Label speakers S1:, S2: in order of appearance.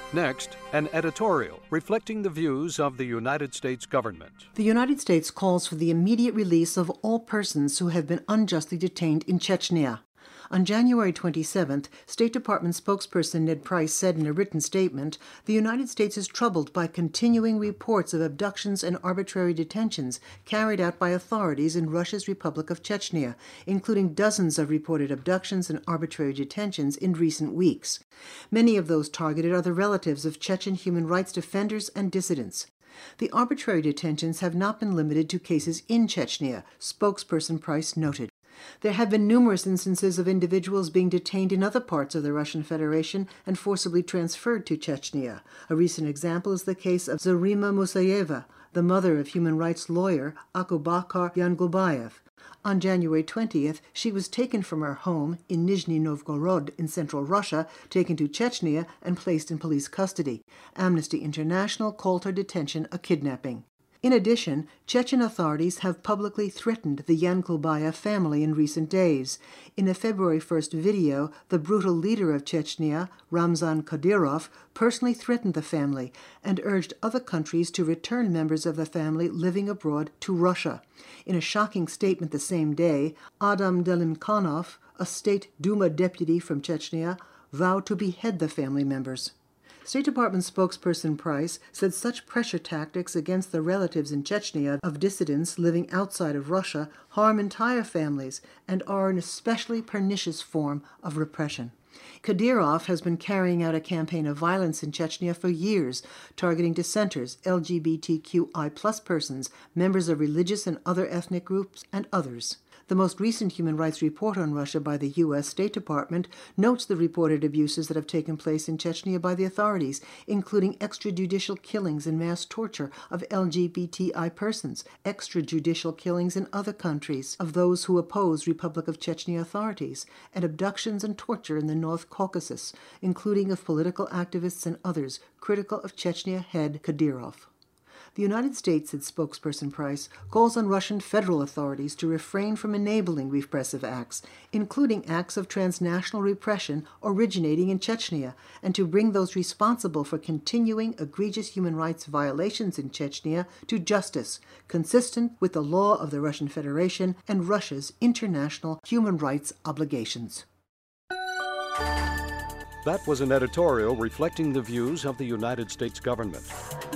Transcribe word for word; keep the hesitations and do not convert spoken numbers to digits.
S1: Next, an editorial reflecting the views of the United States government.
S2: The United States calls for the immediate release of all persons who have been unjustly detained in Chechnya. On January twenty-seventh, State Department spokesperson Ned Price said in a written statement, "The United States is troubled by continuing reports of abductions and arbitrary detentions carried out by authorities in Russia's Republic of Chechnya, including dozens of reported abductions and arbitrary detentions in recent weeks. Many of those targeted are the relatives of Chechen human rights defenders and dissidents. The arbitrary detentions have not been limited to cases in Chechnya," spokesperson Price noted. There have been numerous instances of individuals being detained in other parts of the Russian Federation and forcibly transferred to Chechnya. A recent example is the case of Zarima Musayeva, the mother of human rights lawyer Akubakar Yanglubayev. On January twentieth, she was taken from her home in Nizhny Novgorod in central Russia, taken to Chechnya, and placed in police custody. Amnesty International called her detention a kidnapping. In addition, Chechen authorities have publicly threatened the Yanglubayev family in recent days. In a February first video, the brutal leader of Chechnya, Ramzan Kadyrov, personally threatened the family and urged other countries to return members of the family living abroad to Russia. In a shocking statement the same day, Adam Delimkhanov, a State Duma deputy from Chechnya, vowed to behead the family members. State Department spokesperson Price said such pressure tactics against the relatives in Chechnya of dissidents living outside of Russia harm entire families and are an especially pernicious form of repression. Kadyrov has been carrying out a campaign of violence in Chechnya for years, targeting dissenters, L G B T Q I plus persons, members of religious and other ethnic groups, and others. The most recent human rights report on Russia by the U S State Department notes the reported abuses that have taken place in Chechnya by the authorities, including extrajudicial killings and mass torture of L G B T I persons, extrajudicial killings in other countries of those who oppose Republic of Chechnya authorities, and abductions and torture in the North Caucasus, including of political activists and others critical of Chechnya head Kadyrov. The United States, said spokesperson Price, calls on Russian federal authorities to refrain from enabling repressive acts, including acts of transnational repression originating in Chechnya, and to bring those responsible for continuing egregious human rights violations in Chechnya to justice, consistent with the law of the Russian Federation and Russia's international human rights obligations.
S1: That was an editorial reflecting the views of the United States government.